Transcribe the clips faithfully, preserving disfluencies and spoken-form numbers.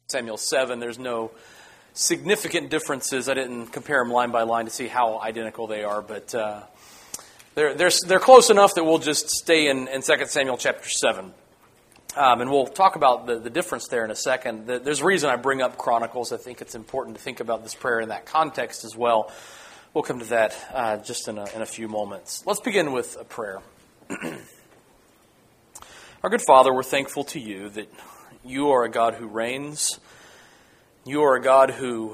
Samuel seven. There's no significant differences. I didn't compare them line by line to see how identical they are, but uh, they're, they're, they're close enough that we'll just stay in, in Second Samuel chapter seven. Um, and we'll talk about the, the difference there in a second. There's a reason I bring up Chronicles. I think it's important to think about this prayer in that context as well. We'll come to that uh, just in a, in a few moments. Let's begin with a prayer. Our good Father, we're thankful to you that you are a God who reigns. You are a God who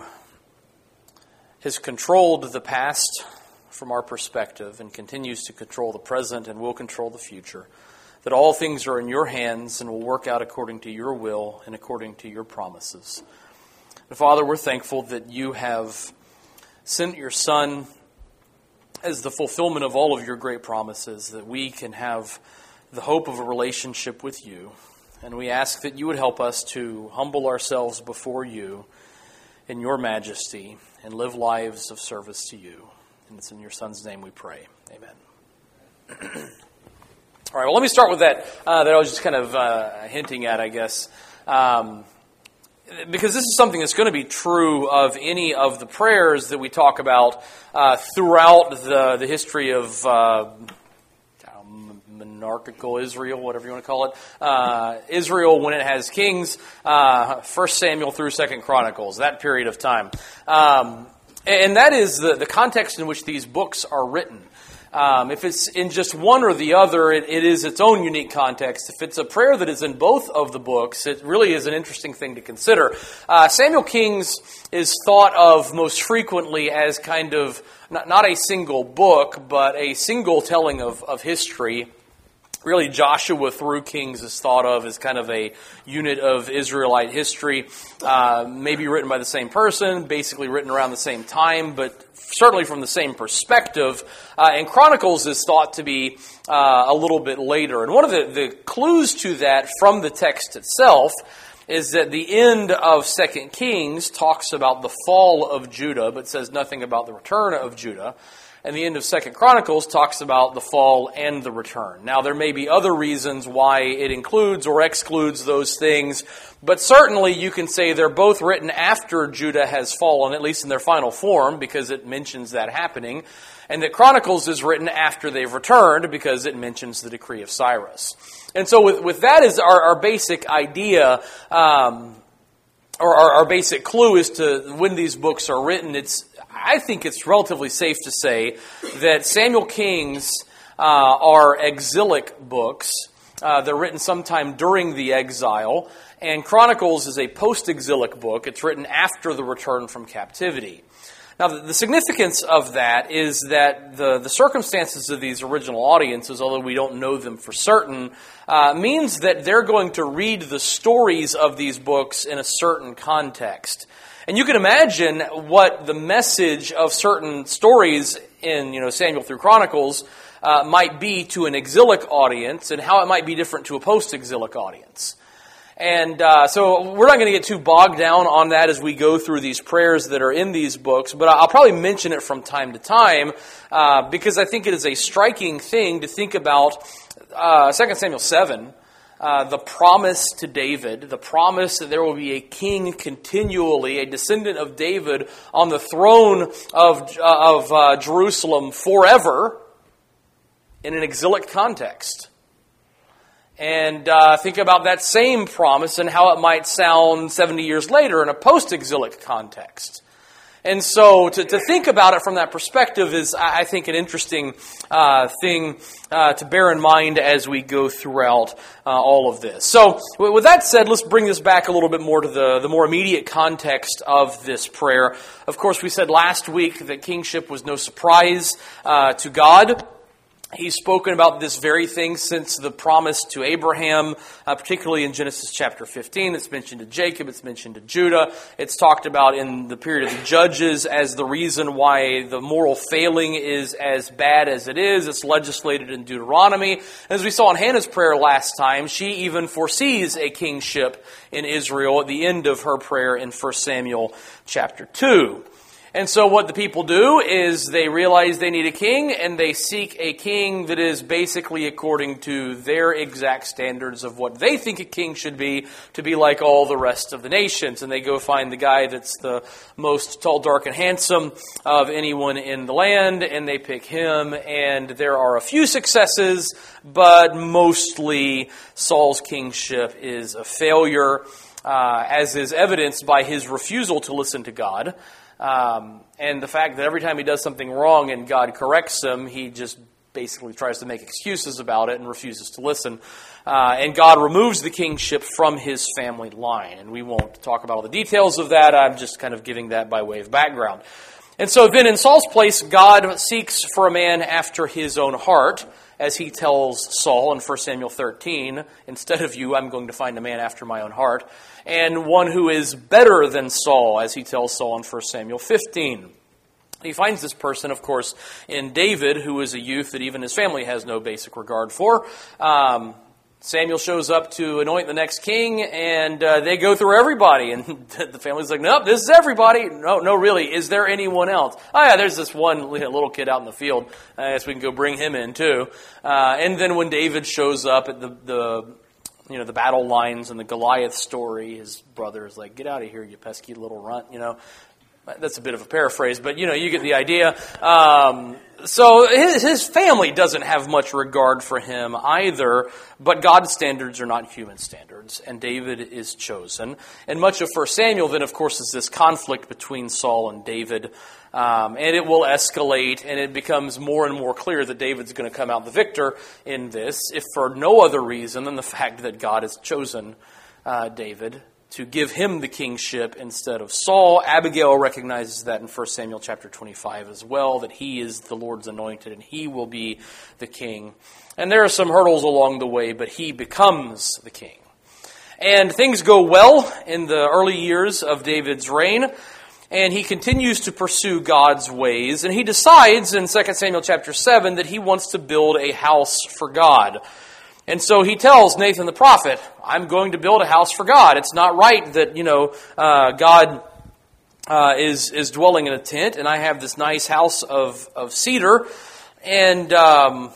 has controlled the past from our perspective and continues to control the present and will control the future. That all things are in your hands and will work out according to your will and according to your promises. And Father, we're thankful that you have sent your Son as the fulfillment of all of your great promises, that we can have the hope of a relationship with you. And we ask that you would help us to humble ourselves before you in your majesty and live lives of service to you. And it's in your Son's name we pray. Amen. All right, well, let me start with that, uh, that I was just kind of uh, hinting at, I guess. Um, because this is something that's going to be true of any of the prayers that we talk about uh, throughout the, the history of uh, monarchical Israel, whatever you want to call it. Uh, Israel, when it has kings, uh, First Samuel through Second Chronicles, that period of time. Um, and that is the, the context in which these books are written. Um, if it's in just one or the other, it, it is its own unique context. If it's a prayer that is in both of the books, it really is an interesting thing to consider. Uh, Samuel Kings is thought of most frequently as kind of, not, not a single book, but a single telling of, of history. Really, Joshua through Kings is thought of as kind of a unit of Israelite history, uh, maybe written by the same person, basically written around the same time, but certainly from the same perspective. Uh, and Chronicles is thought to be uh, a little bit later. And one of the, the clues to that from the text itself is that the end of Second Kings talks about the fall of Judah, but says nothing about the return of Judah. And the end of Second Chronicles talks about the fall and the return. Now, there may be other reasons why it includes or excludes those things, but certainly you can say they're both written after Judah has fallen, at least in their final form, because it mentions that happening, and that Chronicles is written after they've returned, because it mentions the decree of Cyrus. And so with, with that as our, our basic idea, um, or our, our basic clue as to when these books are written, it's I think it's relatively safe to say that Samuel Kings uh, are exilic books. Uh, they're written sometime during the exile. And Chronicles is a post-exilic book. It's written after the return from captivity. Now, the, the significance of that is that the, the circumstances of these original audiences, although we don't know them for certain, uh, means that they're going to read the stories of these books in a certain context. And you can imagine what the message of certain stories in, you know, Samuel through Chronicles uh, might be to an exilic audience and how it might be different to a post-exilic audience. And uh, so we're not going to get too bogged down on that as we go through these prayers that are in these books, but I'll probably mention it from time to time uh, because I think it is a striking thing to think about uh, Second Samuel seven. Uh, the promise to David, the promise that there will be a king continually, a descendant of David on the throne of, uh, of uh, Jerusalem forever in an exilic context. And uh, think about that same promise and how it might sound seventy years later in a post-exilic context. And so to, to think about it from that perspective is, I think, an interesting uh, thing uh, to bear in mind as we go throughout uh, all of this. So with that said, let's bring this back a little bit more to the, the more immediate context of this prayer. Of course, we said last week that kingship was no surprise uh, to God. He's spoken about this very thing since the promise to Abraham, uh, particularly in Genesis chapter fifteen. It's mentioned to Jacob, it's mentioned to Judah. It's talked about in the period of the Judges as the reason why the moral failing is as bad as it is. It's legislated in Deuteronomy. As we saw in Hannah's prayer last time, she even foresees a kingship in Israel at the end of her prayer in First Samuel chapter two. And so what the people do is they realize they need a king, and they seek a king that is basically according to their exact standards of what they think a king should be, to be like all the rest of the nations. And they go find the guy that's the most tall, dark, and handsome of anyone in the land, and they pick him. And there are a few successes, but mostly Saul's kingship is a failure, uh, as is evidenced by his refusal to listen to God. Um, and the fact that every time he does something wrong and God corrects him, he just basically tries to make excuses about it and refuses to listen. Uh, and God removes the kingship from his family line. And we won't talk about all the details of that. I'm just kind of giving that by way of background. And so then in Saul's place, God seeks for a man after his own heart, as he tells Saul in First Samuel thirteen, instead of you, I'm going to find a man after my own heart, and one who is better than Saul, as he tells Saul in First Samuel fifteen. He finds this person, of course, in David, who is a youth that even his family has no basic regard for. Um, Samuel shows up to anoint the next king, and uh, they go through everybody. And the family's like, nope, this is everybody. No, no, really, is there anyone else? Oh, yeah, there's this one little kid out in the field. I guess we can go bring him in, too. Uh, and then when David shows up at the, the you know, the battle lines and the Goliath story, his brother is like, get out of here, you pesky little runt, you know. That's a bit of a paraphrase, but, you know, you get the idea. Um, so his, his family doesn't have much regard for him either, but God's standards are not human standards, and David is chosen. And much of First Samuel, then, of course, is this conflict between Saul and David, um, and it will escalate, and it becomes more and more clear that David's going to come out the victor in this, if for no other reason than the fact that God has chosen uh, David to give him the kingship instead of Saul. Abigail recognizes that in First Samuel chapter twenty-five as well, that he is the Lord's anointed and he will be the king. And there are some hurdles along the way, but he becomes the king. And things go well in the early years of David's reign, and he continues to pursue God's ways, and he decides in Second Samuel chapter seven that he wants to build a house for God. And so he tells Nathan the prophet, I'm going to build a house for God. It's not right that, you know, uh, God uh, is is dwelling in a tent, and I have this nice house of, of cedar. And, um,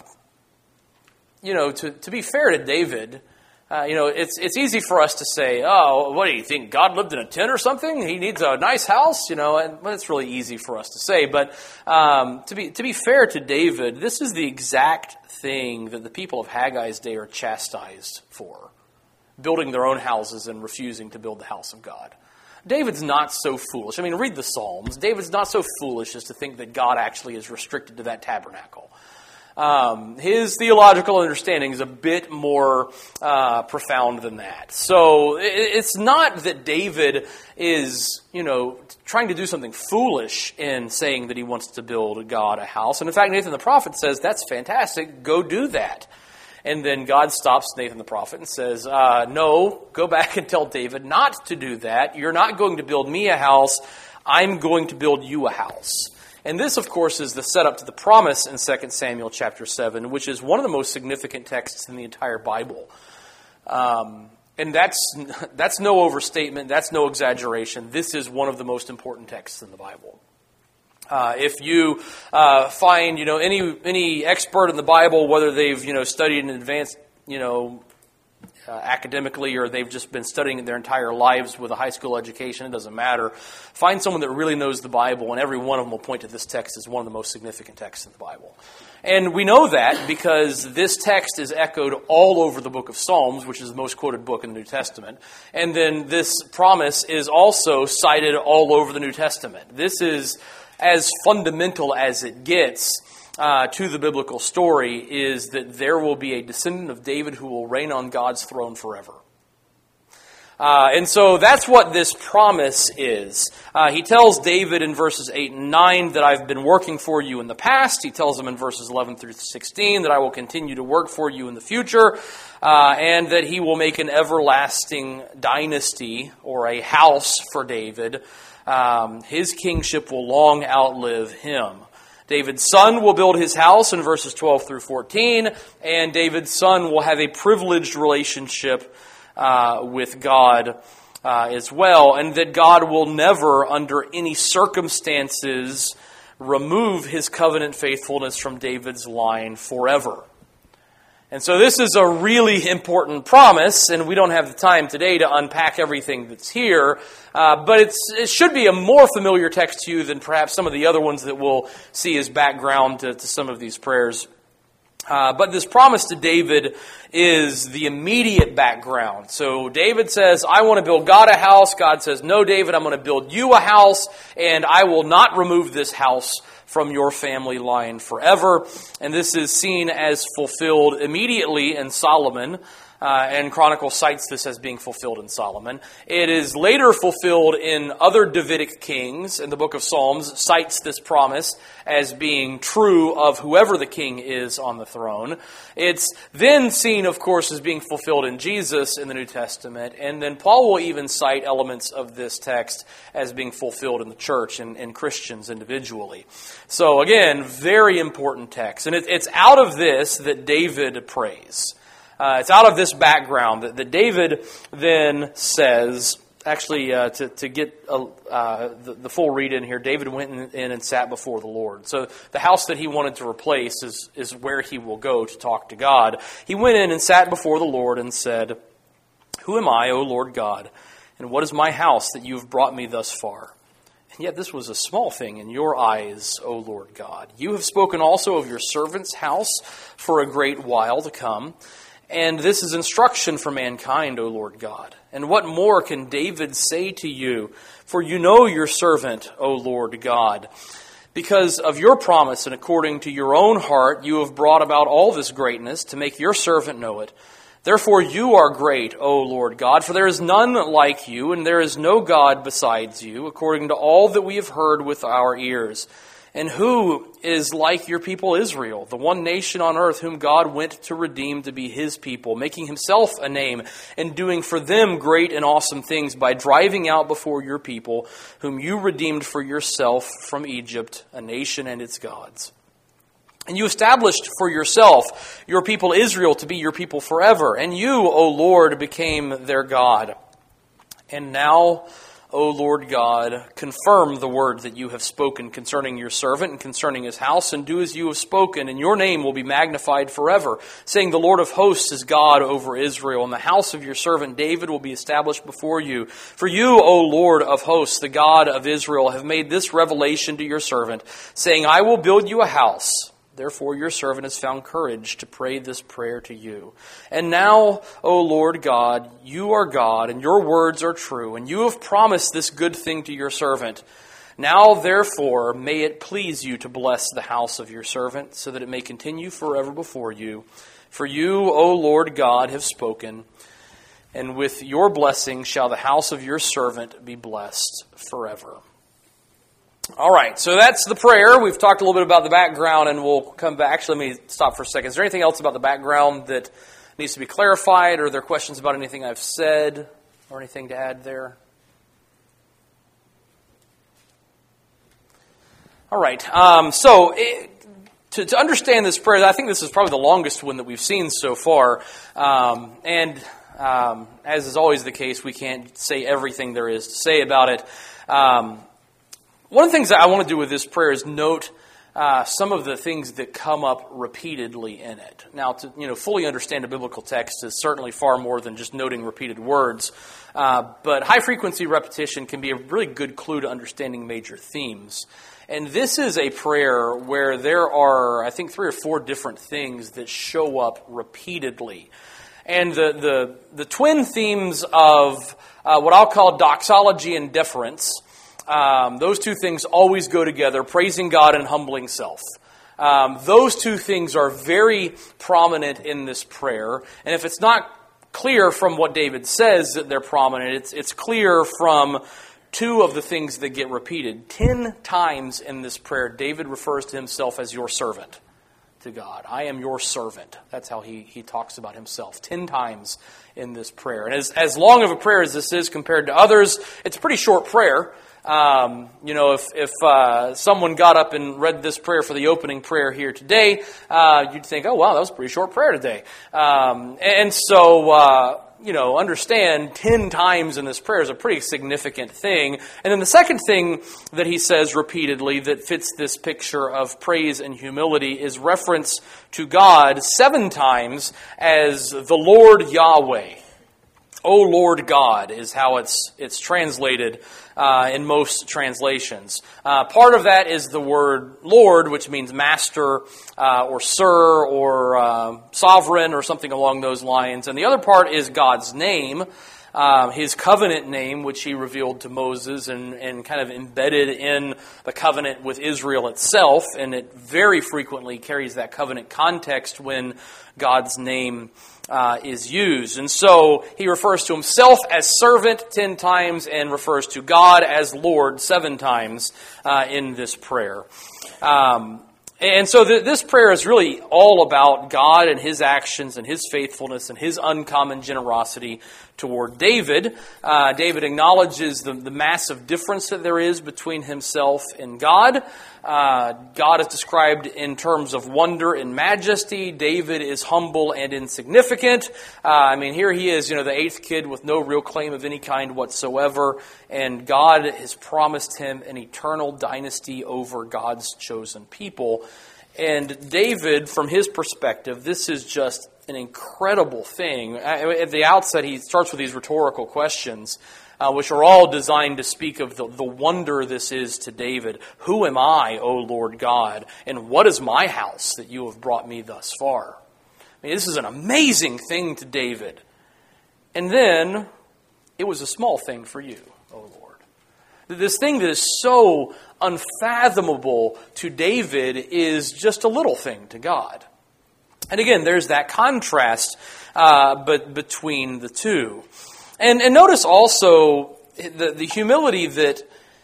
you know, to, to be fair to David, uh, you know, it's it's easy for us to say, oh, what do you think, God lived in a tent or something? He needs a nice house, you know, and well, it's really easy for us to say. But um, to be to be fair to David, this is the exact thing that the people of Haggai's day are chastised for, building their own houses and refusing to build the house of God. David's not so foolish. I mean, read the Psalms. David's not so foolish as to think that God actually is restricted to that tabernacle. Um, his theological understanding is a bit more uh, profound than that. So it, it's not that David is, you know, trying to do something foolish in saying that he wants to build God a house. And in fact, Nathan the prophet says, that's fantastic, go do that. And then God stops Nathan the prophet and says, uh, no, go back and tell David not to do that. You're not going to build me a house, I'm going to build you a house. And this, of course, is the setup to the promise in Second Samuel chapter seven, which is one of the most significant texts in the entire Bible. Um, and that's that's no overstatement, that's no exaggeration. This is one of the most important texts in the Bible. Uh, if you uh, find, you know, any any expert in the Bible, whether they've, you know, studied in advanced, you know, Uh, academically, or they've just been studying their entire lives with a high school education, it doesn't matter. Find someone that really knows the Bible, and every one of them will point to this text as one of the most significant texts in the Bible. And we know that because this text is echoed all over the book of Psalms, which is the most quoted book in the New Testament. And then this promise is also cited all over the New Testament. This is as fundamental as it gets Uh, to the biblical story, is that there will be a descendant of David who will reign on God's throne forever. Uh, and so that's what this promise is. Uh, he tells David in verses eight and nine that I've been working for you in the past. He tells him in verses eleven through sixteen that I will continue to work for you in the future, uh, and that he will make an everlasting dynasty or a house for David. Um, his kingship will long outlive him. David's son will build his house in verses twelve through fourteen, and David's son will have a privileged relationship uh, with God uh, as well, and that God will never, under any circumstances, remove his covenant faithfulness from David's line forever. And so this is a really important promise, and we don't have the time today to unpack everything that's here, uh, but it's, it should be a more familiar text to you than perhaps some of the other ones that we'll see as background to, to some of these prayers. Uh, but this promise to David is the immediate background. So David says, I want to build God a house. God says, no, David, I'm going to build you a house, and I will not remove this house from your family line forever. And this is seen as fulfilled immediately in Solomon. Uh, and Chronicles cites this as being fulfilled in Solomon. It is later fulfilled in other Davidic kings, and the book of Psalms cites this promise as being true of whoever the king is on the throne. It's then seen, of course, as being fulfilled in Jesus in the New Testament, and then Paul will even cite elements of this text as being fulfilled in the church and, and Christians individually. So again, very important text. And it, it's out of this that David prays. Uh, it's out of this background that, that David then says, actually, uh, to, to get a, uh, the, the full read in here, David went in, in and sat before the Lord. So the house that he wanted to replace is, is where he will go to talk to God. He went in and sat before the Lord and said, Who am I, O Lord God, and what is my house that you have brought me thus far? And yet this was a small thing in your eyes, O Lord God. You have spoken also of your servant's house for a great while to come. And this is instruction for mankind, O Lord God. And what more can David say to you? For you know your servant, O Lord God. Because of your promise and according to your own heart, you have brought about all this greatness to make your servant know it. Therefore you are great, O Lord God, for there is none like you, and there is no God besides you, according to all that we have heard with our ears. And who is like your people Israel, the one nation on earth whom God went to redeem to be his people, making himself a name and doing for them great and awesome things by driving out before your people, whom you redeemed for yourself from Egypt, a nation and its gods. And you established for yourself your people Israel to be your people forever. And you, O Lord, became their God. And now, O Lord God, confirm the word that you have spoken concerning your servant and concerning his house, and do as you have spoken, and your name will be magnified forever, saying, The Lord of hosts is God over Israel, and the house of your servant David will be established before you. For you, O Lord of hosts, the God of Israel, have made this revelation to your servant, saying, I will build you a house. Therefore your servant has found courage to pray this prayer to you. And now, O Lord God, you are God, and your words are true, and you have promised this good thing to your servant. Now, therefore, may it please you to bless the house of your servant, so that it may continue forever before you. For you, O Lord God, have spoken, and with your blessing shall the house of your servant be blessed forever. All right, so that's the prayer. We've talked a little bit about the background, and we'll come back. Actually, let me stop for a second. Is there anything else about the background that needs to be clarified, or are there questions about anything I've said, or anything to add there? All right, um, so it, to, to understand this prayer, I think this is probably the longest one that we've seen so far, um, and um, as is always the case, we can't say everything there is to say about it. Um, One of the things that I want to do with this prayer is note uh, some of the things that come up repeatedly in it. Now, to you know, fully understand a biblical text is certainly far more than just noting repeated words, uh, but high-frequency repetition can be a really good clue to understanding major themes. And this is a prayer where there are, I think, three or four different things that show up repeatedly. And the the, the twin themes of uh, what I'll call doxology and deference, Um, those two things always go together, praising God and humbling self. Um, those two things are very prominent in this prayer. And if it's not clear from what David says that they're prominent, it's, it's clear from two of the things that get repeated. Ten times in this prayer, David refers to himself as your servant to God. I am your servant. That's how he, he talks about himself. Ten times in this prayer. And as, as long of a prayer as this is compared to others, it's a pretty short prayer. Um, you know, if, if uh, someone got up and read this prayer for the opening prayer here today, uh, you'd think, oh, wow, that was a pretty short prayer today. Um, and so uh, you know, understand ten times in this prayer is a pretty significant thing. And then the second thing that he says repeatedly that fits this picture of praise and humility is reference to God seven times as the Lord Yahweh. O Lord God is how it's it's translated uh, in most translations. Uh, part of that is the word Lord, which means master uh, or sir or uh, sovereign or something along those lines. And the other part is God's name, uh, his covenant name, which he revealed to Moses and, and kind of embedded in the covenant with Israel itself. And it very frequently carries that covenant context when God's name Uh, is used. And so he refers to himself as servant ten times and refers to God as Lord seven times uh, in this prayer. Um, and so th- this prayer is really all about God and his actions and his faithfulness and his uncommon generosity toward David. Uh, David acknowledges the, the massive difference that there is between himself and God. Uh, God is described in terms of wonder and majesty. David is humble and insignificant. Uh, I mean, here he is, you know, the eighth kid with no real claim of any kind whatsoever. And God has promised him an eternal dynasty over God's chosen people. And David, from his perspective, this is just an incredible thing. At the outset, he starts with these rhetorical questions, Uh, which are all designed to speak of the, the wonder this is to David. Who am I, O Lord God? And what is my house that you have brought me thus far? I mean, this is an amazing thing to David. And then, it was a small thing for you, O Lord. This thing that is so unfathomable to David is just a little thing to God. And again, there's that contrast uh, but between the two. And, and notice also the, the humility that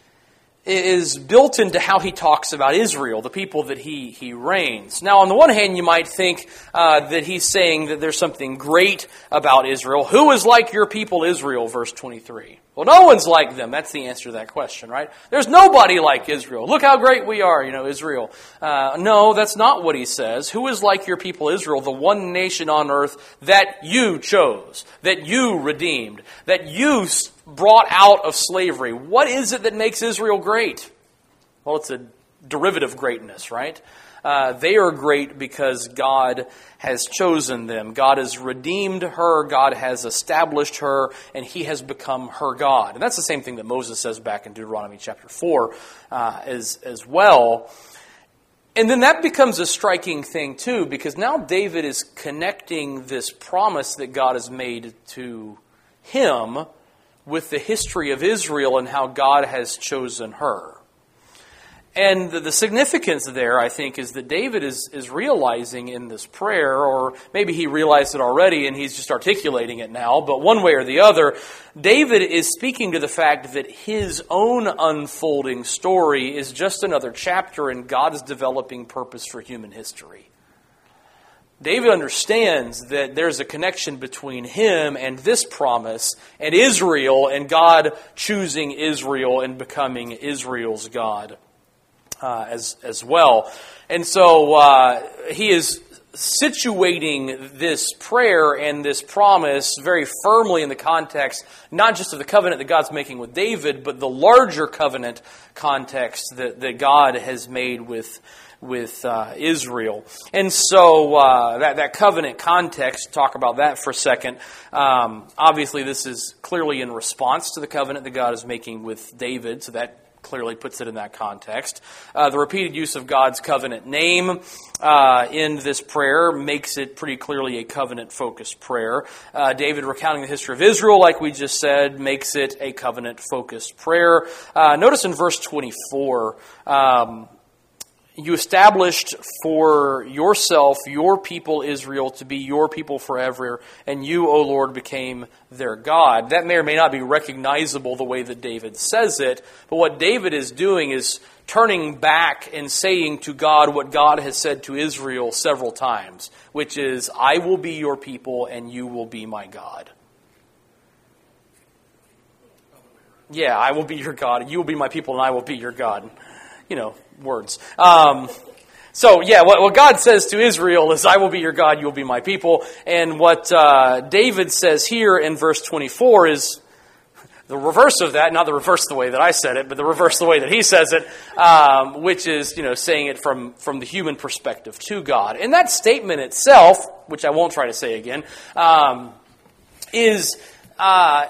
is built into how he talks about Israel, the people that he, he reigns. Now, on the one hand, you might think uh, that he's saying that there's something great about Israel. Who is like your people Israel, verse twenty-three? Well, no one's like them. That's the answer to that question, right? There's nobody like Israel. Look how great we are, you know, Israel. Uh, no, that's not what he says. Who is like your people Israel, the one nation on earth that you chose, that you redeemed, that you brought out of slavery? What is it that makes Israel great? Well, it's a derivative greatness, right? Uh, they are great because God has chosen them. God has redeemed her. God has established her, and he has become her God. And that's the same thing that Moses says back in Deuteronomy chapter four uh, as, as well. And then that becomes a striking thing too, because now David is connecting this promise that God has made to him with the history of Israel and how God has chosen her. And the, the significance there, I think, is that David is, is realizing in this prayer, or maybe he realized it already and he's just articulating it now, but one way or the other, David is speaking to the fact that his own unfolding story is just another chapter in God's developing purpose for human history. David understands that there's a connection between him and this promise and Israel and God choosing Israel and becoming Israel's God uh, as, as well. And so uh, he is situating this prayer and this promise very firmly in the context, not just of the covenant that God's making with David, but the larger covenant context that, that God has made with with uh, Israel. And so uh, that, that covenant context, talk about that for a second. Um, obviously, this is clearly in response to the covenant that God is making with David, so that clearly puts it in that context. Uh, the repeated use of God's covenant name uh, in this prayer makes it pretty clearly a covenant-focused prayer. Uh, David recounting the history of Israel, like we just said, makes it a covenant-focused prayer. Uh, notice in verse twenty-four, um, you established for yourself, your people Israel, to be your people forever, and you, O Lord, became their God. That may or may not be recognizable the way that David says it, but what David is doing is turning back and saying to God what God has said to Israel several times, which is, I will be your people and you will be my God. Yeah, I will be your God, and you will be my people and I will be your God. You know, words. Um, So, yeah, what, what God says to Israel is, I will be your God, you will be my people. And what uh, David says here in verse twenty-four is the reverse of that, not the reverse the way that I said it, but the reverse the way that he says it, um, which is, you know, saying it from, from the human perspective to God. And that statement itself, which I won't try to say again, um, is uh,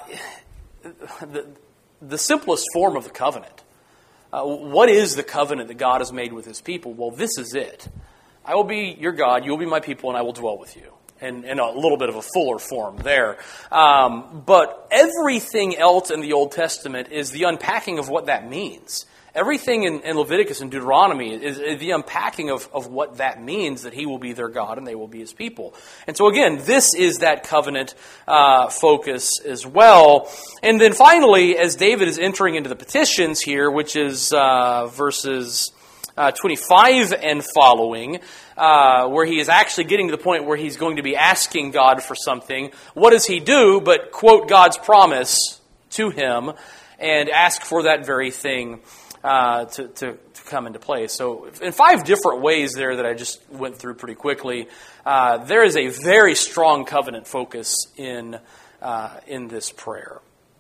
the, the simplest form of the covenant. Uh, what is the covenant that God has made with his people? Well, this is it. I will be your God, you will be my people, and I will dwell with you. And, and a little bit of a fuller form there. Um, but everything else in the Old Testament is the unpacking of what that means. Everything in, in Leviticus and Deuteronomy is, is the unpacking of, of what that means, that he will be their God and they will be his people. And so again, this is that covenant uh, focus as well. And then finally, as David is entering into the petitions here, which is uh, verses uh, twenty-five and following, uh, where he is actually getting to the point where he's going to be asking God for something, what does he do but quote God's promise to him and ask for that very thing Uh, to, to, to come into play. So in five different ways there that I just went through pretty quickly, uh, there is a very strong covenant focus in uh, in this prayer.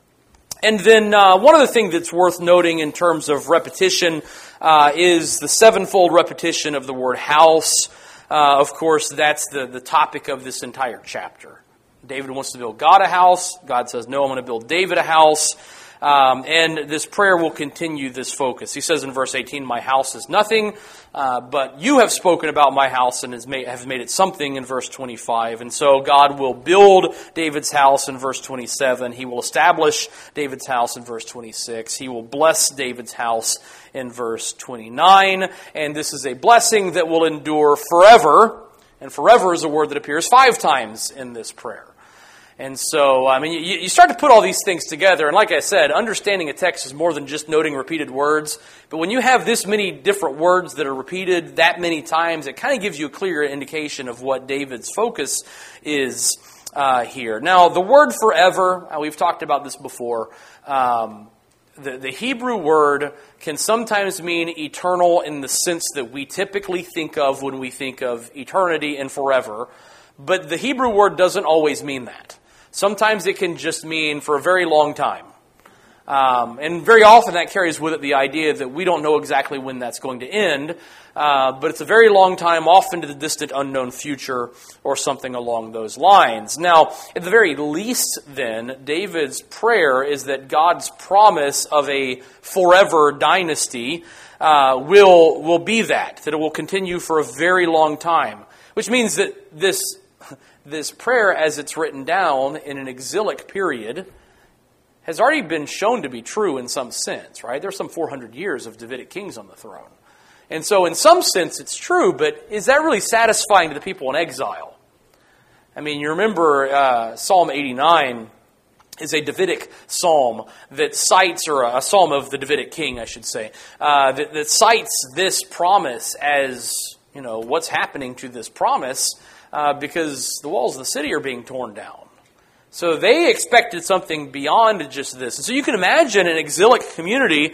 And then uh, one other thing that's worth noting in terms of repetition uh, is the sevenfold repetition of the word house. Uh, of course, that's the, the topic of this entire chapter. David wants to build God a house. God says, no, I'm going to build David a house. Um, and this prayer will continue this focus. He says in verse eighteen, my house is nothing, uh, but you have spoken about my house and has made, have made it something in verse twenty-five. And so God will build David's house in verse twenty-seven. He will establish David's house in verse twenty-six. He will bless David's house in verse twenty-nine. And this is a blessing that will endure forever. And forever is a word that appears five times in this prayer. And so, I mean, you, you start to put all these things together, and like I said, understanding a text is more than just noting repeated words. But when you have this many different words that are repeated that many times, it kind of gives you a clear indication of what David's focus is uh, here. Now, the word forever, uh, we've talked about this before. Um, the, the Hebrew word can sometimes mean eternal in the sense that we typically think of when we think of eternity and forever. But the Hebrew word doesn't always mean that. Sometimes it can just mean for a very long time. Um, and very often that carries with it the idea that we don't know exactly when that's going to end, uh, but it's a very long time, often to the distant unknown future or something along those lines. Now, at the very least then, David's prayer is that God's promise of a forever dynasty uh, will, will be that, that it will continue for a very long time, which means that this This prayer, as it's written down in an exilic period, has already been shown to be true in some sense, right? There's some four hundred years of Davidic kings on the throne. And so in some sense it's true, but is that really satisfying to the people in exile? I mean, you remember uh, Psalm eighty-nine is a Davidic psalm that cites, or a psalm of the Davidic king, I should say, uh, that, that cites this promise as, you know, what's happening to this promise. Uh, because the walls of the city are being torn down. So they expected something beyond just this. And so you can imagine an exilic community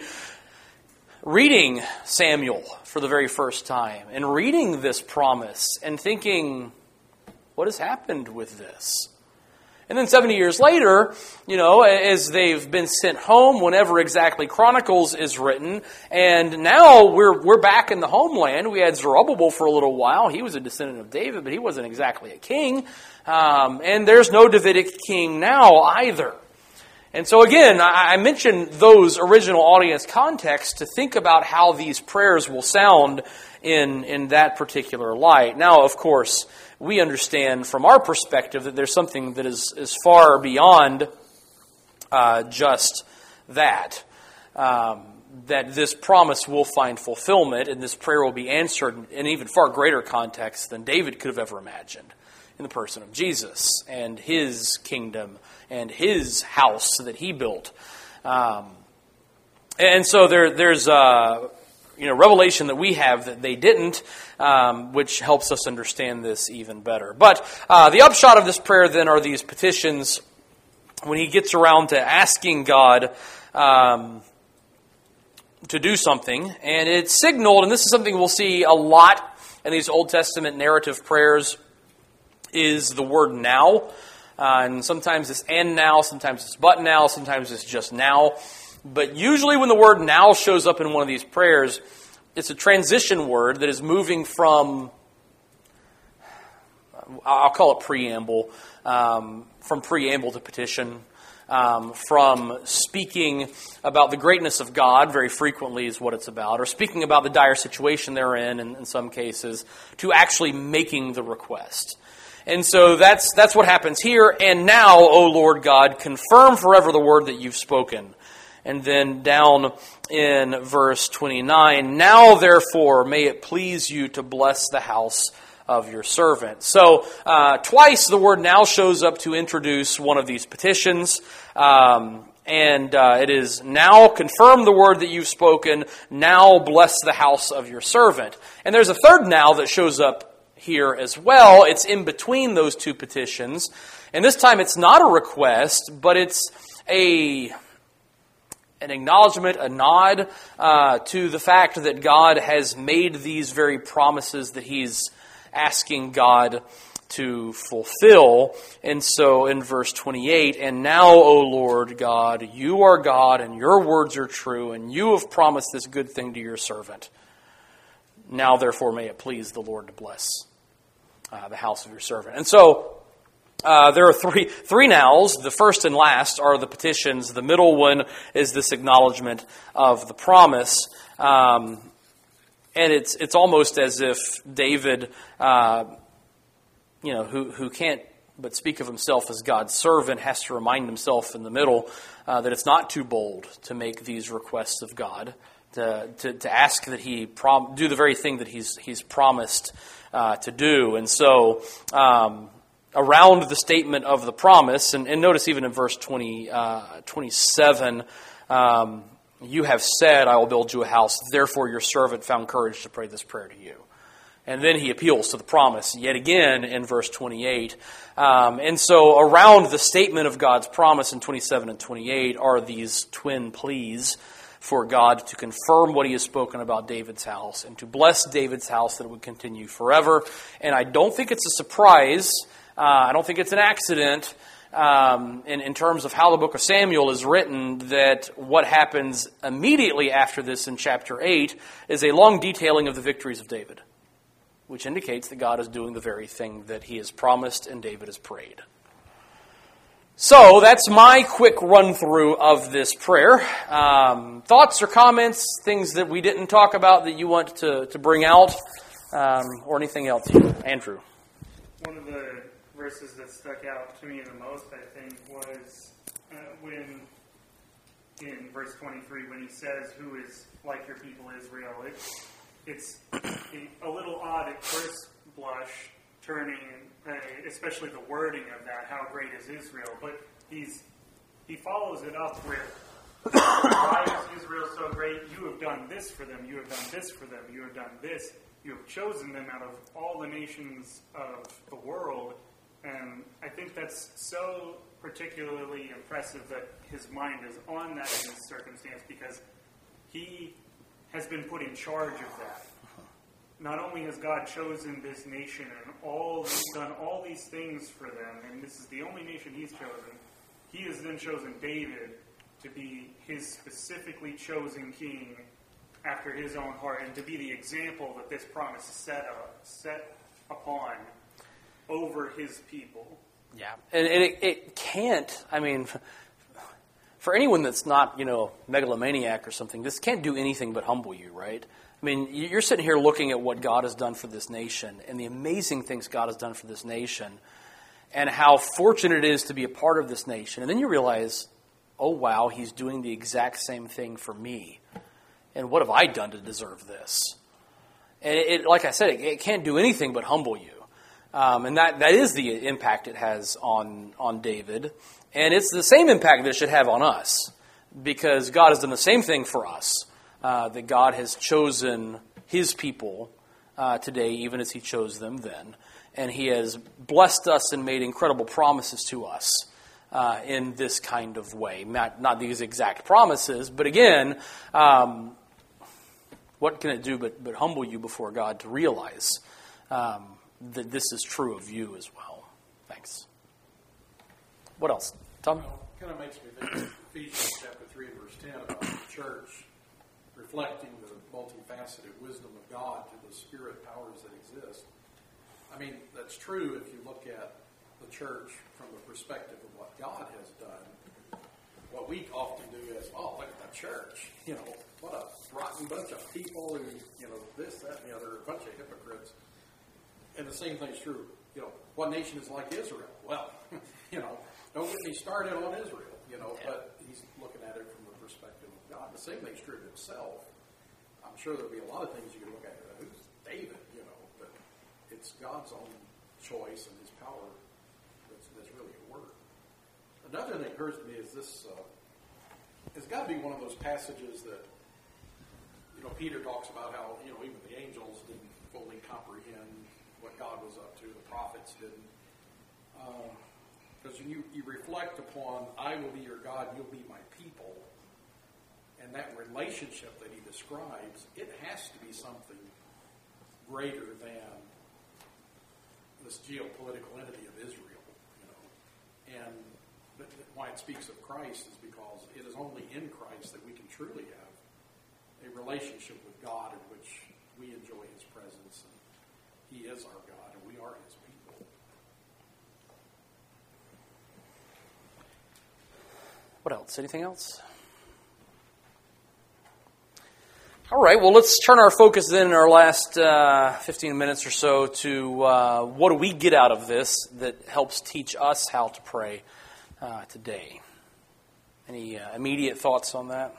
reading Samuel for the very first time and reading this promise and thinking, what has happened with this? And then seventy years later, you know, as they've been sent home, whenever exactly Chronicles is written, and now we're we're back in the homeland. We had Zerubbabel for a little while. He was a descendant of David, but he wasn't exactly a king. Um, and there's no Davidic king now either. And so again, I, I mentioned those original audience contexts to think about how these prayers will sound in, in that particular light. Now, of course, we understand from our perspective that there's something that is, is far beyond uh, just that. Um, that this promise will find fulfillment and this prayer will be answered in an even far greater context than David could have ever imagined, in the person of Jesus and his kingdom and his house that he built. Um, and so there, there's uh, you know, revelation that we have that they didn't, um, which helps us understand this even better. But uh, the upshot of this prayer then are these petitions when he gets around to asking God um, to do something. And it's signaled, and this is something we'll see a lot in these Old Testament narrative prayers is the word now. Uh, and sometimes it's and now, sometimes it's but now, sometimes it's just now. But usually when the word now shows up in one of these prayers, it's a transition word that is moving from, I'll call it preamble, um, from preamble to petition, um, from speaking about the greatness of God, very frequently is what it's about, or speaking about the dire situation they're in, in, in some cases, to actually making the request. And so that's that's what happens here. And now, O Lord God, confirm forever the word that you've spoken. And then down in verse twenty-nine, now therefore may it please you to bless the house of your servant. So uh, twice the word now shows up to introduce one of these petitions. Um, and uh, it is now confirm the word that you've spoken. Now bless the house of your servant. And there's a third now that shows up here as well. It's in between those two petitions. And this time it's not a request, but it's a an acknowledgement, a nod uh, to the fact that God has made these very promises that he's asking God to fulfill. And so in verse twenty-eight, and now, O Lord God, you are God and your words are true, and you have promised this good thing to your servant. Now, therefore, may it please the Lord to bless Uh, the house of your servant. And so uh, there are three three nows. The first and last are the petitions. The middle one is this acknowledgement of the promise. Um, and it's it's almost as if David, uh, you know, who who can't but speak of himself as God's servant, has to remind himself in the middle uh, that it's not too bold to make these requests of God, to to, to ask that he prom- do the very thing that he's he's promised Uh, to do. And so um, around the statement of the promise, and, and notice even in verse twenty, uh, twenty-seven, um, you have said, I will build you a house, therefore your servant found courage to pray this prayer to you. And then he appeals to the promise yet again in verse twenty-eight. Um, and so around the statement of God's promise in twenty-seven and twenty-eight are these twin pleas for God to confirm what he has spoken about David's house and to bless David's house that it would continue forever. And I don't think it's a surprise. Uh, I don't think it's an accident um, in, in terms of how the book of Samuel is written that what happens immediately after this in chapter eight is a long detailing of the victories of David, which indicates that God is doing the very thing that he has promised and David has prayed. So that's my quick run-through of this prayer. Um, thoughts or comments, things that we didn't talk about that you want to, to bring out, um, or anything else? Andrew. One of the verses that stuck out to me the most, I think, was uh, when, in verse twenty-three, when he says, who is like your people Israel. It, it's a little odd at first blush, turning, uh, especially the wording of that, how great is Israel, but he's he follows it up with, why is Israel so great? You have done this for them, you have done this for them, you have done this, you have chosen them out of all the nations of the world, and I think that's so particularly impressive that his mind is on that in this circumstance, because he has been put in charge of that. Not only has God chosen this nation and all done all these things for them, and this is the only nation he's chosen, he has then chosen David to be his specifically chosen king after his own heart, and to be the example that this promise set up, set upon over his people. Yeah, and, and it, it can't, I mean, for anyone that's not, you know, megalomaniac or something, this can't do anything but humble you, right? I mean, you're sitting here looking at what God has done for this nation and the amazing things God has done for this nation and how fortunate it is to be a part of this nation. And then you realize, oh, wow, he's doing the exact same thing for me. And what have I done to deserve this? And it, it like I said, it, it can't do anything but humble you. Um, and that, that is the impact it has on, on David. And it's the same impact that it should have on us, because God has done the same thing for us. Uh, that God has chosen his people uh, today, even as he chose them then. And he has blessed us and made incredible promises to us uh, in this kind of way. Not, not these exact promises, but again, um, what can it do but, but humble you before God to realize um, that this is true of you as well? Thanks. What else? Tom? Well, it kind of makes me think of Ephesians chapter three, verse ten, about the church reflecting the multifaceted wisdom of God to the spirit powers that exist. I mean, that's true if you look at the church from the perspective of what God has done. What we often do is, oh, look at the church. You know, what a rotten bunch of people who, you know, this, that, and the other, a bunch of hypocrites. And the same thing's true. You know, what nation is like Israel? Well, you know, don't get me started on Israel, you know, yeah. But he's looking at it from the perspective of God. The same thing's true of himself. I'm sure there'll be a lot of things you can look at. Who's David, you know, but it's God's own choice and his power that's, that's really at work. Another thing that occurs to me is this, uh, it's got to be one of those passages that, you know, Peter talks about how, you know, even the angels didn't fully comprehend what God was up to. The prophets didn't. Because uh, when you, you reflect upon, I will be your God, you'll be my people, and that relationship that he describes, it has to be something greater than this geopolitical entity of Israel, you know. And but why it speaks of Christ is because it is only in Christ that we can truly have a relationship with God in which we enjoy his presence, and he is our God, and we are his people. What else? Anything else? All right, well, let's turn our focus then in our last uh, fifteen minutes or so to uh, what do we get out of this that helps teach us how to pray uh, today. Any uh, immediate thoughts on that?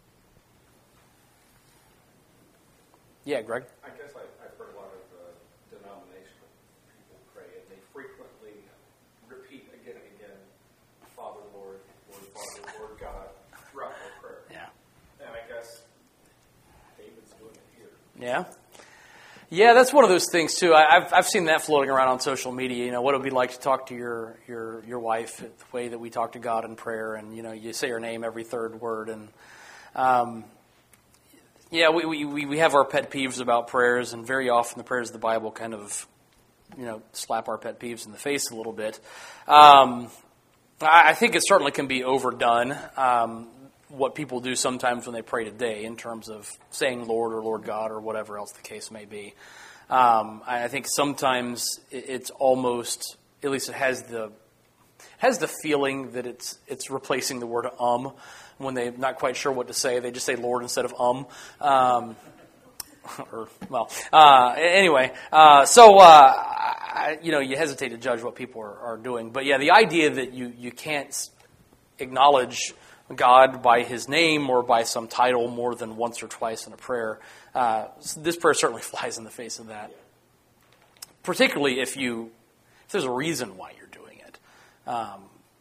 Yeah, Greg? I guess I, I've heard a lot of uh, denominational people pray, and they frequently repeat again and again, Father, Lord, Lord, Father, Lord, God, throughout their prayer. Yeah. And I guess David's doing it here. Yeah. Yeah, that's one of those things, too. I, I've I've seen that floating around on social media. You know, what it would be like to talk to your, your, your wife the way that we talk to God in prayer, and, you know, you say her name every third word, and... Um, Yeah, we, we we have our pet peeves about prayers, and very often the prayers of the Bible kind of, you know, slap our pet peeves in the face a little bit. Um, I, I think it certainly can be overdone, um, what people do sometimes when they pray today in terms of saying Lord or Lord God or whatever else the case may be. Um, I think sometimes it, it's almost, at least it has the has the feeling that it's it's replacing the word um. When they're not quite sure what to say, they just say Lord instead of um. um or, well, uh, anyway, uh, so, uh, I, you know, you hesitate to judge what people are, are doing. But, yeah, the idea that you, you can't acknowledge God by his name or by some title more than once or twice in a prayer, uh, this prayer certainly flies in the face of that. Particularly if you, if there's a reason why you're doing it. Um,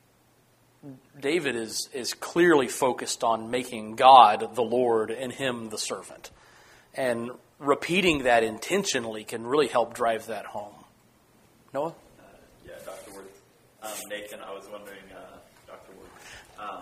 David is is clearly focused on making God the Lord and him the servant. And repeating that intentionally can really help drive that home. Noah? Uh, yeah, Doctor Ward. Um, Nathan, I was wondering, uh, Doctor Ward. Um,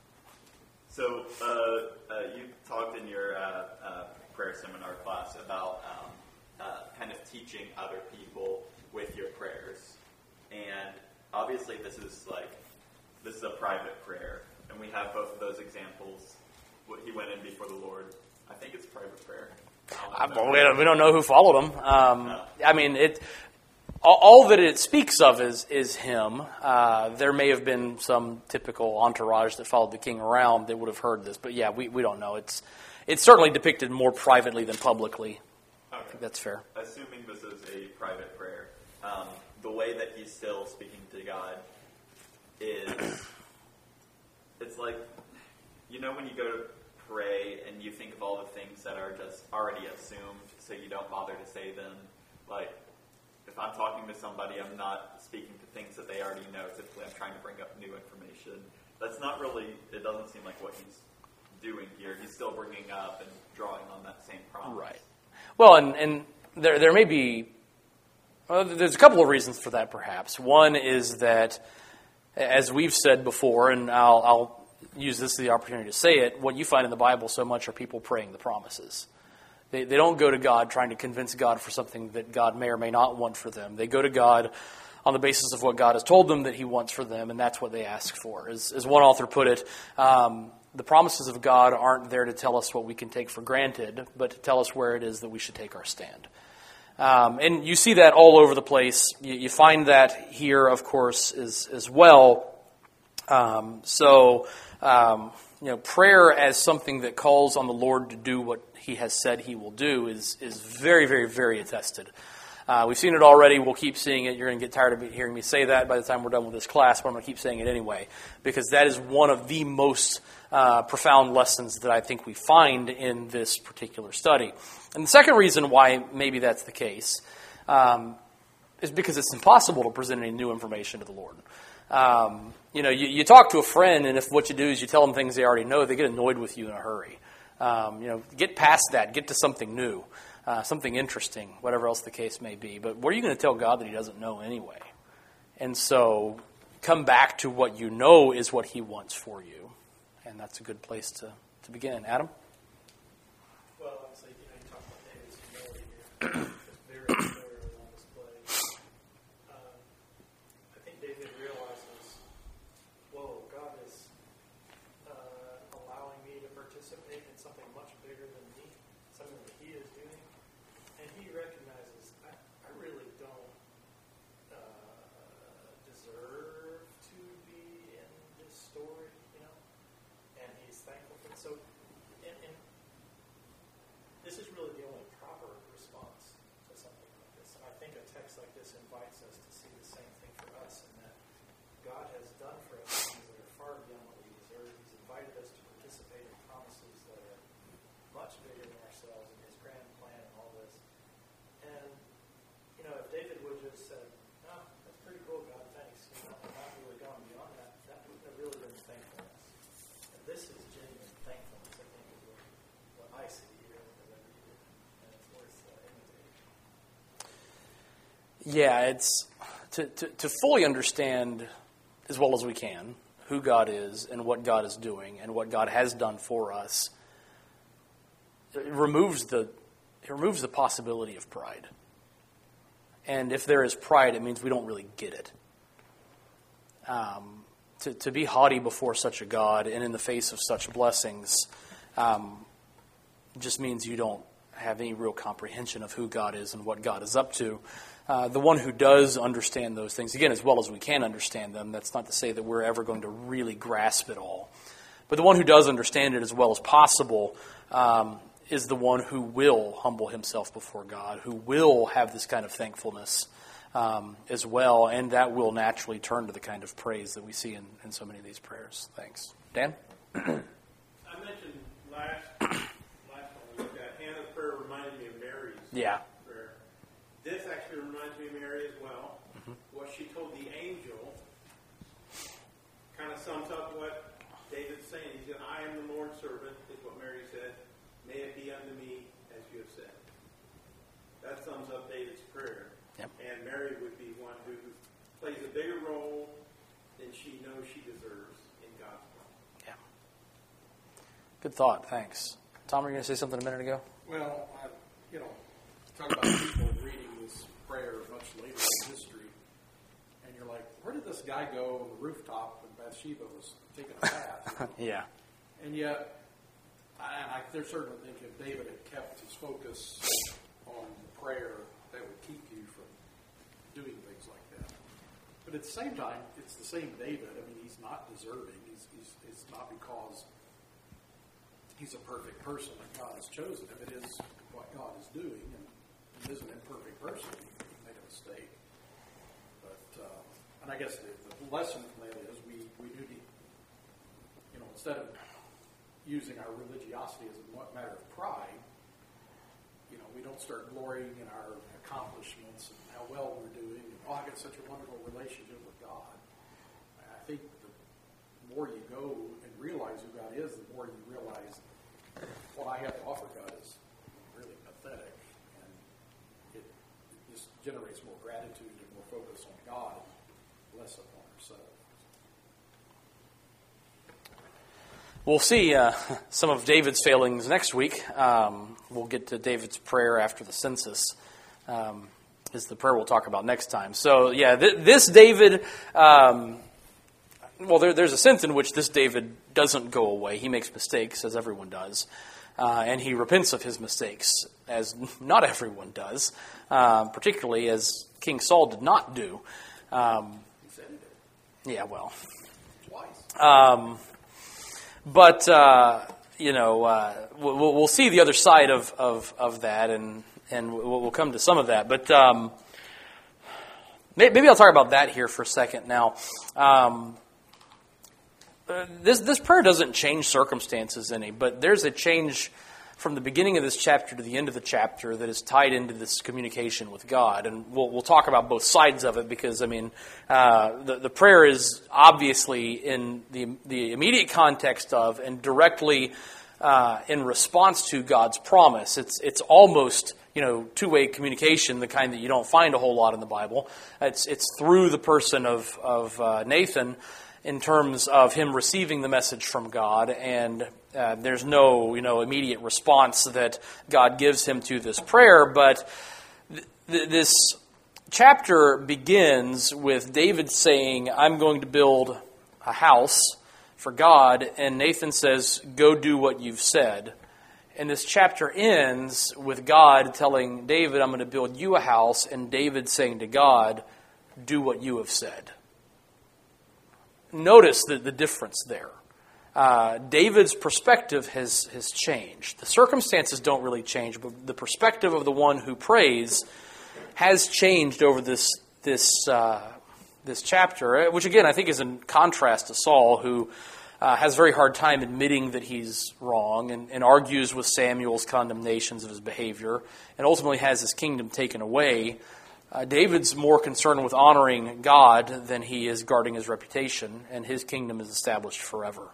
so uh, uh, you talked in your uh, uh, prayer seminar class about um, uh, kind of teaching other people with your prayers. And obviously this is like, this is a private prayer, and we have both of those examples. He went in before the Lord. I think it's private prayer. I, we, don't, we don't know who followed him. Um, no. I mean, it. All, all that it speaks of is is him. Uh, there may have been some typical entourage that followed the king around that would have heard this, but yeah, we, we don't know. It's it's certainly depicted more privately than publicly. Okay. I think that's fair. Assuming this is a private prayer, um, the way that he's still speaking to God is, it's like, you know, when you go to pray and you think of all the things that are just already assumed, so you don't bother to say them. Like, if I'm talking to somebody, I'm not speaking to things that they already know. Typically, I'm trying to bring up new information. That's not really, it doesn't seem like what he's doing here. He's still bringing up and drawing on that same promise. Right. Well, and, and there there may be, well, there's a couple of reasons for that, perhaps. One is that, as we've said before, and I'll, I'll use this as the opportunity to say it, what you find in the Bible so much are people praying the promises. They, they don't go to God trying to convince God for something that God may or may not want for them. They go to God on the basis of what God has told them that he wants for them, and that's what they ask for. As, as one author put it, um, the promises of God aren't there to tell us what we can take for granted, but to tell us where it is that we should take our stand. Um, and you see that all over the place. You, you find that here, of course, as, as well. Um, so, um, you know, prayer as something that calls on the Lord to do what he has said he will do is is very, very, very attested. Uh, we've seen it already. We'll keep seeing it. You're going to get tired of hearing me say that by the time we're done with this class, but I'm going to keep saying it anyway, because that is one of the most uh, profound lessons that I think we find in this particular study. And the second reason why maybe that's the case um, is because it's impossible to present any new information to the Lord. Um, you know, you, you talk to a friend, and if what you do is you tell them things they already know, they get annoyed with you in a hurry. Um, you know, get past that. Get to something new, uh, something interesting, whatever else the case may be. But what are you going to tell God that he doesn't know anyway? And so come back to what you know is what he wants for you. And that's a good place to, to begin. Adam? Well, obviously, you know, you talk about David's humility here. It's very clearly on display. Um, I think David realizes, whoa, God is uh, allowing me to participate in something much bigger than me, something that he is doing. And he recognizes, I, I really don't uh, deserve to be in this story, you know? And he's thankful for it. So, and, and this is really the only proper response to something like this. And I think a text like this invites us to see the same thing for us, in that God has done for us things that are far beyond what we deserve. He's invited us to participate in promises that are much bigger than ourselves and his grand plan and all this. And, you know, if David would have just said, oh, that's pretty cool, God, thanks, you know, and not really gone beyond that, that would have really been thankfulness. And this is genuine thankfulness, I think, is what, what I see here as I read it. And it's worth uh, imitating. Yeah, it's to, to, to fully understand as well as we can who God is and what God is doing and what God has done for us. It removes the it removes the possibility of pride. And if there is pride, it means we don't really get it. Um, to, to be haughty before such a God and in the face of such blessings um, just means you don't have any real comprehension of who God is and what God is up to. Uh, the one who does understand those things, again, as well as we can understand them, that's not to say that we're ever going to really grasp it all. But the one who does understand it as well as possible um, is the one who will humble himself before God, who will have this kind of thankfulness um, as well, and that will naturally turn to the kind of praise that we see in, in so many of these prayers. Thanks. Dan? I mentioned last last one that Hannah's prayer reminded me of Mary's Yeah. prayer. This actually reminds me of Mary as well. Mm-hmm. What she told the angel kind of sums up what David's saying. He said, I am the Lord's servant, is what Mary said. May it be unto me as you have said. That sums up David's prayer. Yep. And Mary would be one who plays a bigger role than she knows she deserves in God's plan. Yeah. Good thought. Thanks. Tom, were you going to say something a minute ago? Well, I, you know, talk about people reading this prayer much later in history, and you're like, where did this guy go on the rooftop when Bathsheba was taking a bath? You know? Yeah. And yet, I, I certainly think if David had kept his focus on prayer, that would keep you from doing things like that. But at the same time, it's the same David. I mean, he's not deserving. He's, he's, it's not because he's a perfect person that God has chosen him. It is what God is doing, and he is an imperfect person. He can make a mistake. But, uh, and I guess the, the lesson from that is we, we do need, you know, instead of using our religiosity as a matter of pride, you know, we don't start glorying in our accomplishments and how well we're doing. And, oh, I got such a wonderful relationship with God. I think the more you go and realize who God is, the more you realize what I have to offer God is really pathetic. And it, it just generates more gratitude and more focus on God and less upon ourselves. We'll see uh, some of David's failings next week. Um, we'll get to David's prayer after the census. Um, is the prayer we'll talk about next time. So, yeah, th- this David, um, well, there, there's a sense in which this David doesn't go away. He makes mistakes, as everyone does, uh, and he repents of his mistakes, as not everyone does, uh, particularly as King Saul did not do. Um, yeah, well. Twice. Um, but, uh, you know, uh, we'll, we'll see the other side of, of, of that, and and we'll, we'll come to some of that. But um, maybe I'll talk about that here for a second now. Um, this, this prayer doesn't change circumstances any, but there's a change from the beginning of this chapter to the end of the chapter that is tied into this communication with God. And we'll, we'll talk about both sides of it because, I mean, uh, the, the prayer is obviously in the, the immediate context of and directly uh, in response to God's promise. It's, it's almost, you know, two-way communication, the kind that you don't find a whole lot in the Bible. It's, it's through the person of, of uh, Nathan in terms of him receiving the message from God, and uh, there's no, you know, immediate response that God gives him to this prayer. But th- th- this chapter begins with David saying, "I'm going to build a house for God," and Nathan says, "Go do what you've said." And this chapter ends with God telling David, "I'm going to build you a house," and David saying to God, "Do what you have said." Notice the, the difference there. Uh, David's perspective has, has changed. The circumstances don't really change, but the perspective of the one who prays has changed over this this uh, this chapter, which again I think is in contrast to Saul, who uh, has a very hard time admitting that he's wrong and, and argues with Samuel's condemnations of his behavior, and ultimately has his kingdom taken away. Uh, David's more concerned with honoring God than he is guarding his reputation, and his kingdom is established forever.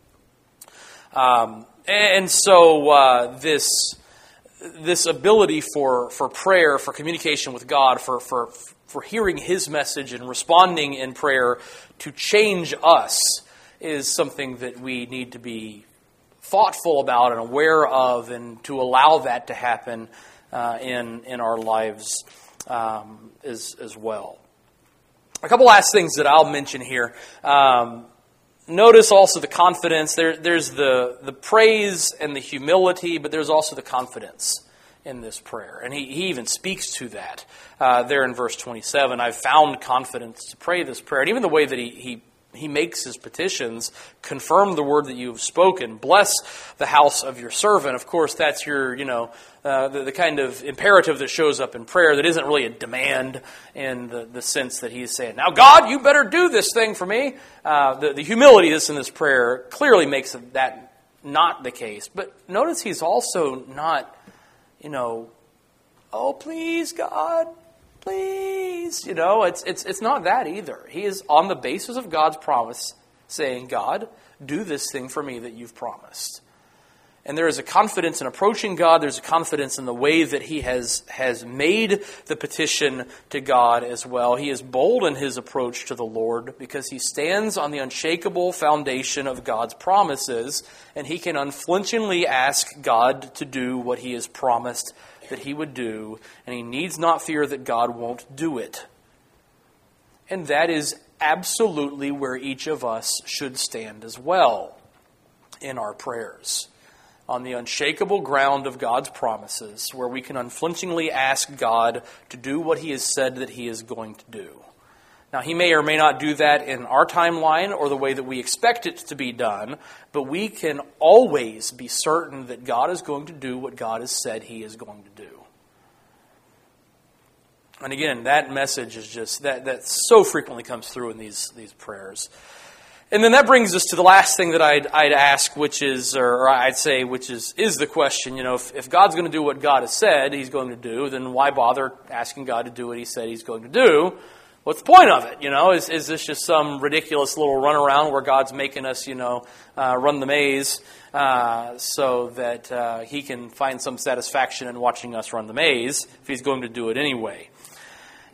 Um, and so uh, this this ability for, for prayer, for communication with God, for, for for hearing His message and responding in prayer to change us is something that we need to be thoughtful about and aware of, and to allow that to happen uh, in in our lives. Um, as, as well. A couple last things that I'll mention here. Um, notice also the confidence. There, there's the, the praise and the humility, but there's also the confidence in this prayer. And he, he even speaks to that uh, there in verse twenty-seven. I've found confidence to pray this prayer. And even the way that he, he He makes his petitions, confirm the word that you have spoken, bless the house of your servant. Of course, that's your, you know, uh, the, the kind of imperative that shows up in prayer that isn't really a demand in the, the sense that he's saying, now God, you better do this thing for me. Uh, the, the humility that's in this prayer clearly makes that not the case. But notice he's also not, you know, oh, please, God, please, you know, it's it's it's not that either. He is on the basis of God's promise saying, God, do this thing for me that you've promised. And there is a confidence in approaching God. There's a confidence in the way that he has, has made the petition to God as well. He is bold in his approach to the Lord because he stands on the unshakable foundation of God's promises, and he can unflinchingly ask God to do what he has promised that he would do, and he needs not fear that God won't do it. And that is absolutely where each of us should stand as well in our prayers. On the unshakable ground of God's promises, where we can unflinchingly ask God to do what he has said that he is going to do. Now, he may or may not do that in our timeline or the way that we expect it to be done, but we can always be certain that God is going to do what God has said he is going to do. And again, that message is just, that, that so frequently comes through in these, these prayers. And then that brings us to the last thing that I'd, I'd ask, which is, or I'd say, which is, is the question, you know, if, if God's going to do what God has said he's going to do, then why bother asking God to do what he said he's going to do? What's the point of it? You know, is, is this just some ridiculous little runaround where God's making us, you know, uh, run the maze uh, so that uh, he can find some satisfaction in watching us run the maze if he's going to do it anyway?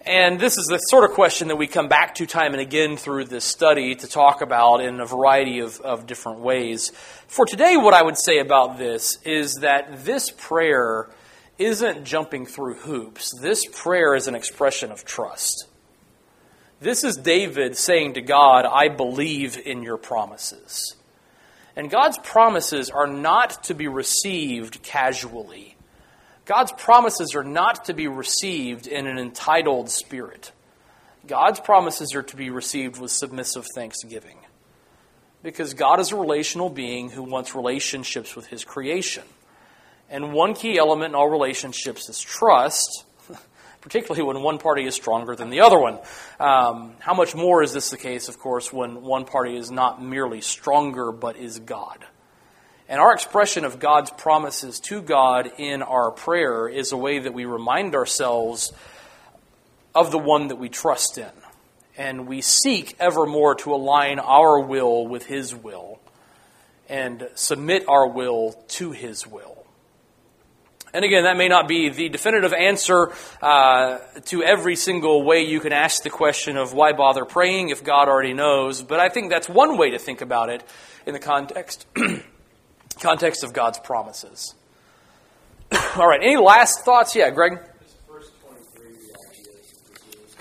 And this is the sort of question that we come back to time and again through this study to talk about in a variety of, of different ways. For today, what I would say about this is that this prayer isn't jumping through hoops. This prayer is an expression of trust. This is David saying to God, I believe in your promises. And God's promises are not to be received casually. God's promises are not to be received in an entitled spirit. God's promises are to be received with submissive thanksgiving. Because God is a relational being who wants relationships with his creation. And one key element in all relationships is trust, particularly when one party is stronger than the other one. Um, how much more is this the case, of course, when one party is not merely stronger, but is God? And our expression of God's promises to God in our prayer is a way that we remind ourselves of the one that we trust in. And we seek evermore to align our will with his will and submit our will to his will. And again, that may not be the definitive answer uh, to every single way you can ask the question of why bother praying if God already knows. But I think that's one way to think about it in the context context of God's promises. All right, any last thoughts? Yeah, Greg? This verse twenty-three, the idea is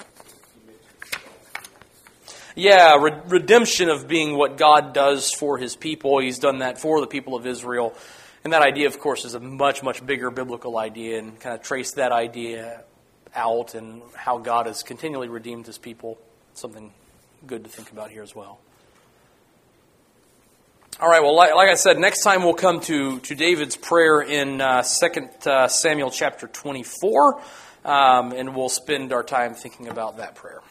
Yeah, re- redemption of being what God does for his people. He's done that for the people of Israel. And that idea, of course, is a much, much bigger biblical idea, and kind of trace that idea out and how God has continually redeemed his people. Something good to think about here as well. All right, well, like, like I said, next time we'll come to, to David's prayer in uh, Second uh, Samuel chapter twenty-four, um, and we'll spend our time thinking about that prayer.